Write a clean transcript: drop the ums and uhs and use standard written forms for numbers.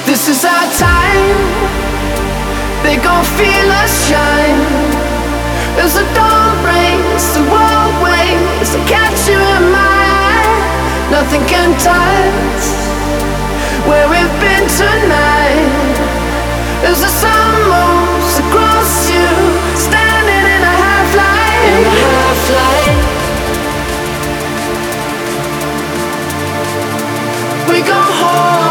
This is our time. They gon' feel us shine. As the dawn breaks, the world waits to catch you in my eye. Nothing can touch